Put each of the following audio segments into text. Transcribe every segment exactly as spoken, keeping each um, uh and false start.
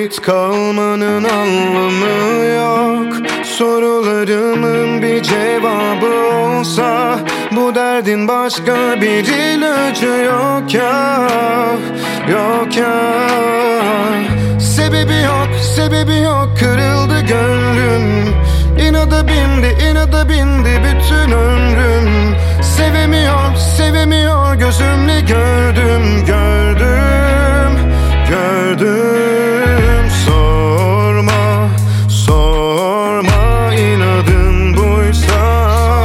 Sabit kalmanın anlamı yok. Sorularımın bir cevabı olsa, bu derdin başka bir ilacı yok ya, yok ya. Sebebi yok, sebebi yok, kırıldı gönlüm. İnada bindi, inada bindi bütün ömrüm. Sevemiyor, sevemiyor, gözümle gördüm, gördüm, gördüm. Sorma, sorma, inadın buysa,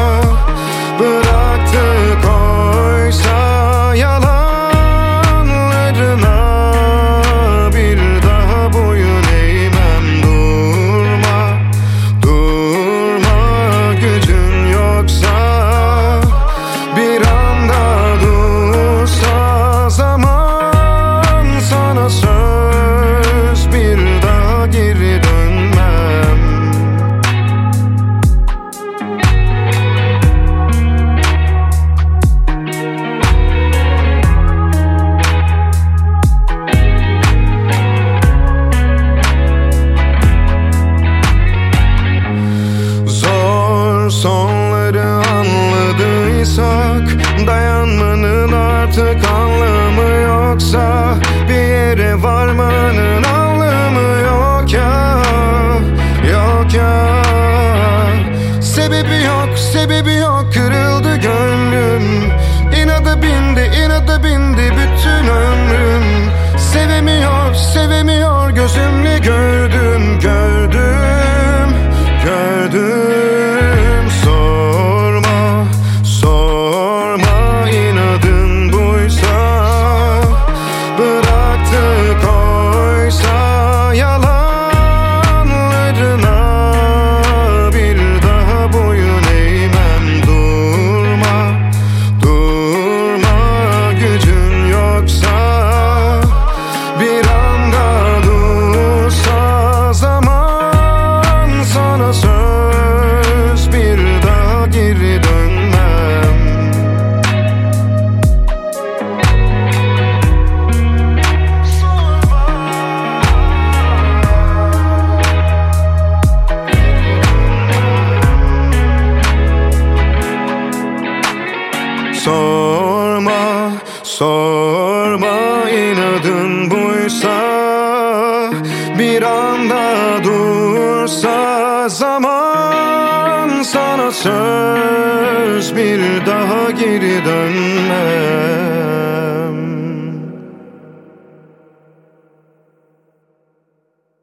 bıraktı koysa yalanlarına, bir daha boyun eğmem. Durma, durma, gücün yoksa, bir anda dursa zaman, sana söz bir daha geri dönmem. Zor sonları anladıysak, dayanmanın artık anlamı yoksa, bir yere varmanın anlamı yok ya, yok ya. Sebebi yok, sebebi yok, kırıldı gönlüm. İnada bindi, inada bindi bütün ömrüm. Sevemiyor, sevemiyor, gözümle gördüm, gördüm, gördüm. Sorma, sorma, inadın buysa, bıraktı koysa yalanlarına, bir daha boyun eğmem. Durma, durma, gücün yoksa, bir anda dursa zaman, sana söz bir daha geri dönmem. Sorma, sorma, inadın buysa, bir anda dursa zaman, sana söz bir daha geri dönmem.